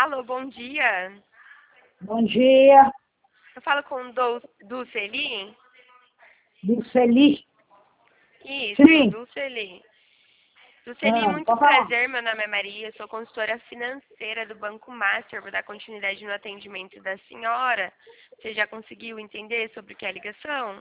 Alô, bom dia. Bom dia, Eu falo com o Dulceli? Luceli. Isso, Sim, Dulceli. Dulceli, muito pode falar. prazer, meu nome é Maria, sou consultora financeira do Banco Master, vou dar continuidade no atendimento da senhora. Você já conseguiu entender sobre o que é a ligação?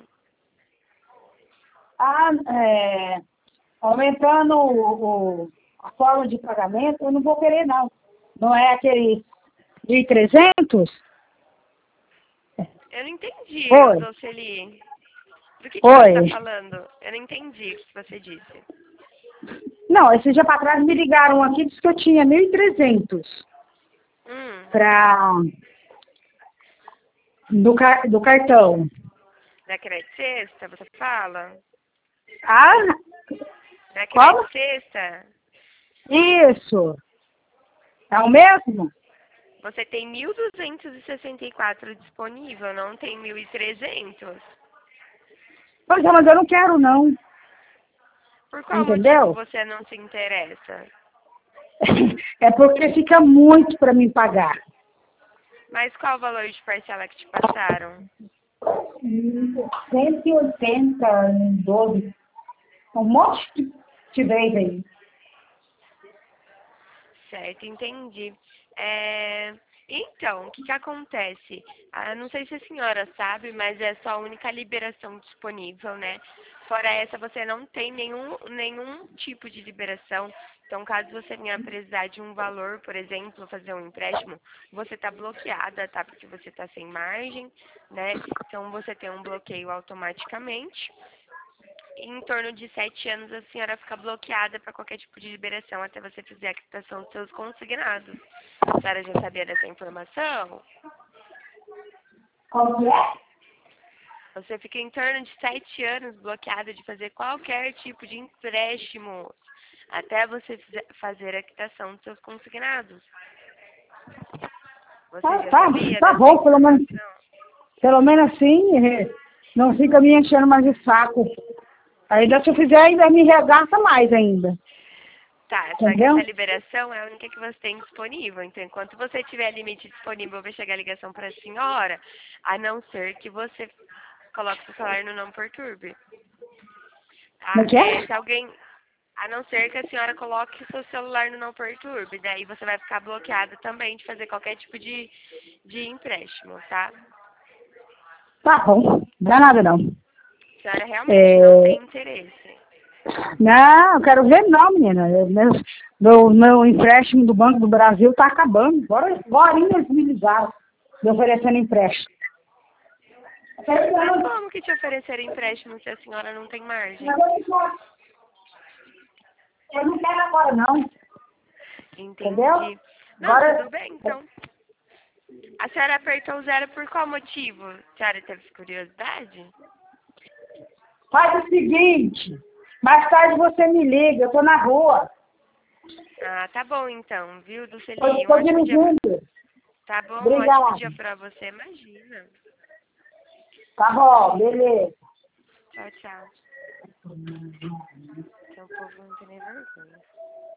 Ah, aumentando a forma de pagamento, eu não vou querer, não. Não é aquele 1.300? Eu não entendi, ô Oi, Dulceli. Do que você está oi. falando? Eu não entendi o que você disse. Não, esse dia para trás me ligaram aqui e disse que eu tinha 1.300 Hum, para do cartão. da Crédito Sexta, você fala? Ah, Da como? Crédito Sexta? Isso. É o mesmo? Você tem 1.264 disponível, não tem 1.300. Pois é, mas eu não quero, não. Por qual motivo Entendeu? você não se interessa? É porque fica muito para mim pagar. Mas qual o valor de parcela que te passaram? 180 em 12. Um monte de vez aí. Certo, entendi. Então, o que acontece? Não sei se a senhora sabe, mas é só a única liberação disponível, né? Fora essa, você não tem nenhum tipo de liberação. Então, caso você venha precisar de um valor, por exemplo, fazer um empréstimo, você está bloqueada, tá? Porque você está sem margem, né? Então, você tem um bloqueio automaticamente. Em torno de 7 anos, a senhora fica bloqueada para qualquer tipo de liberação até você fazer a quitação dos seus consignados. A senhora já sabia dessa informação? Como que é? Você fica em torno de 7 anos bloqueada de fazer qualquer tipo de empréstimo até você fazer a quitação dos seus consignados. Você Tá, já tá, sabia tá dessa bom, informação? pelo menos assim, não fica me enchendo mais de saco. Ainda se eu fizer, ainda me regaça mais ainda. Tá, só que essa Entendeu? liberação é a única que você tem disponível. Então, enquanto você tiver limite disponível, vai chegar a ligação para a senhora, a não ser que você coloque seu celular no não perturbe. Como Tá? que é? Se alguém, a não ser que a senhora coloque seu celular no não perturbe, daí você vai ficar bloqueada também de fazer qualquer tipo de empréstimo, tá? Tá bom, não dá nada não. A senhora realmente não É, tem interesse. não, eu quero ver não, menina. Meu empréstimo do Banco do Brasil tá acabando. Agora eles me ligaram, me oferecendo empréstimo. Mas como que te oferecer empréstimo se a senhora não tem margem? Eu não quero agora não, entendeu? Entendi. Não, Agora, tudo bem, então. A senhora apertou o zero por qual motivo? A senhora teve curiosidade? faz o seguinte, mais tarde você me liga, eu tô na rua. Ah, tá bom então, viu, Tô, Dulceli? Um tô ótimo dia. dirigindo. Tá bom, um ótimo Obrigada. dia pra você, imagina. Tá bom, beleza. Tchau, tchau. Que é um povo não tem nem vergonha.